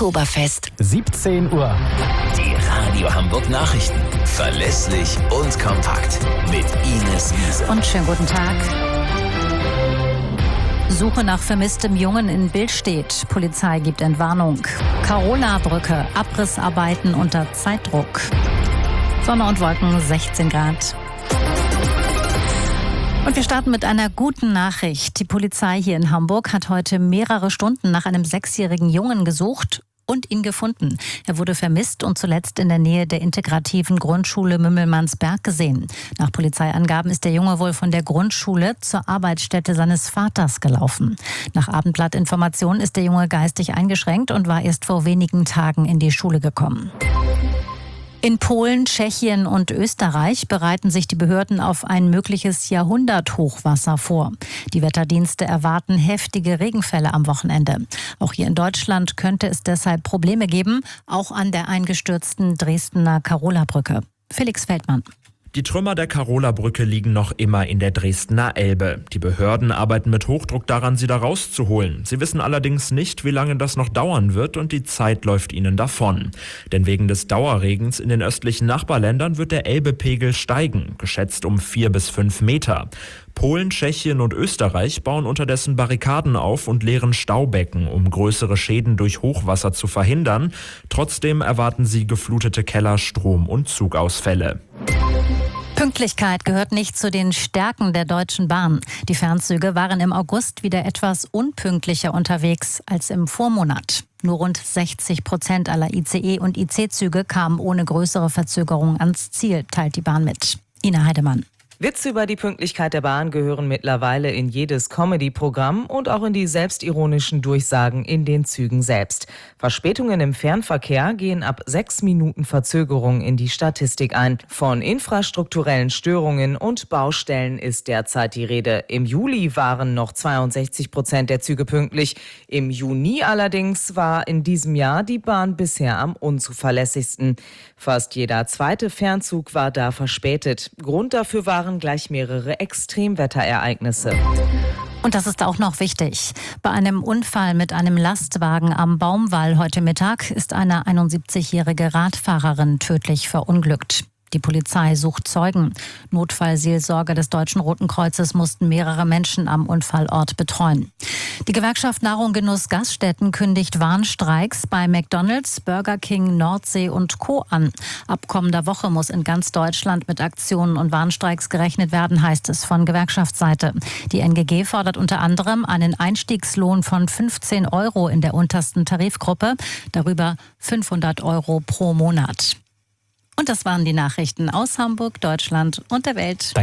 Oktoberfest. 17 Uhr. Die Radio Hamburg Nachrichten. Verlässlich und kompakt. Mit Ines Wiese. Und schönen guten Tag. Suche nach vermisstem Jungen in Billstedt. Polizei gibt Entwarnung. Carola-Brücke. Abrissarbeiten unter Zeitdruck. Sonne und Wolken, 16 Grad. Und wir starten mit einer guten Nachricht. Die Polizei hier in Hamburg hat heute mehrere Stunden nach einem 6-jährigen Jungen gesucht und ihn gefunden. Er wurde vermisst und zuletzt in der Nähe der integrativen Grundschule Mümmelmannsberg gesehen. Nach Polizeiangaben ist der Junge wohl von der Grundschule zur Arbeitsstätte seines Vaters gelaufen. Nach Abendblattinformationen ist der Junge geistig eingeschränkt und war erst vor wenigen Tagen in die Schule gekommen. In Polen, Tschechien und Österreich bereiten sich die Behörden auf ein mögliches Jahrhunderthochwasser vor. Die Wetterdienste erwarten heftige Regenfälle am Wochenende. Auch hier in Deutschland könnte es deshalb Probleme geben, auch an der eingestürzten Dresdner Carola-Brücke. Felix Feldmann. Die Trümmer der Carola-Brücke liegen noch immer in der Dresdner Elbe. Die Behörden arbeiten mit Hochdruck daran, sie da rauszuholen. Sie wissen allerdings nicht, wie lange das noch dauern wird und die Zeit läuft ihnen davon. Denn wegen des Dauerregens in den östlichen Nachbarländern wird der Elbepegel steigen, geschätzt um 4 bis 5 Meter. Polen, Tschechien und Österreich bauen unterdessen Barrikaden auf und leeren Staubecken, um größere Schäden durch Hochwasser zu verhindern. Trotzdem erwarten sie geflutete Keller, Strom- und Zugausfälle. Pünktlichkeit gehört nicht zu den Stärken der Deutschen Bahn. Die Fernzüge waren im August wieder etwas unpünktlicher unterwegs als im Vormonat. Nur rund 60% aller ICE- und IC-Züge kamen ohne größere Verzögerung ans Ziel, teilt die Bahn mit. Ina Heidemann. Witze über die Pünktlichkeit der Bahn gehören mittlerweile in jedes Comedy-Programm und auch in die selbstironischen Durchsagen in den Zügen selbst. Verspätungen im Fernverkehr gehen ab 6 Minuten Verzögerung in die Statistik ein. Von infrastrukturellen Störungen und Baustellen ist derzeit die Rede. Im Juli waren noch 62% der Züge pünktlich. Im Juni allerdings war in diesem Jahr die Bahn bisher am unzuverlässigsten. Fast jeder zweite Fernzug war da verspätet. Grund dafür waren gleich mehrere Extremwetterereignisse. Und das ist auch noch wichtig. Bei einem Unfall mit einem Lastwagen am Baumwall heute Mittag ist eine 71-jährige Radfahrerin tödlich verunglückt. Die Polizei sucht Zeugen. Notfallseelsorger des Deutschen Roten Kreuzes mussten mehrere Menschen am Unfallort betreuen. Die Gewerkschaft Nahrung, Genuss, Gaststätten kündigt Warnstreiks bei McDonald's, Burger King, Nordsee und Co. an. Ab kommender Woche muss in ganz Deutschland mit Aktionen und Warnstreiks gerechnet werden, heißt es von Gewerkschaftsseite. Die NGG fordert unter anderem einen Einstiegslohn von 15 € in der untersten Tarifgruppe, darüber 500 € pro Monat. Und das waren die Nachrichten aus Hamburg, Deutschland und der Welt.